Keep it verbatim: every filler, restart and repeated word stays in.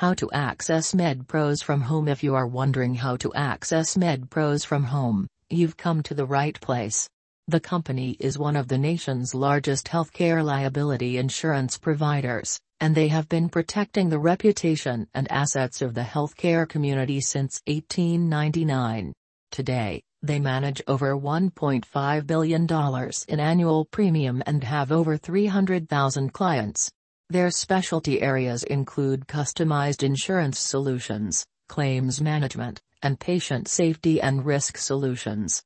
How to access MedPros from home. If you are wondering how to access MedPros from home, you've come to the right place. The company is one of the nation's largest healthcare liability insurance providers, and they have been protecting the reputation and assets of the healthcare community since eighteen ninety-nine. Today, they manage over one point five billion dollars in annual premium and have over three hundred thousand clients. Their specialty areas include customized insurance solutions, claims management, and patient safety and risk solutions.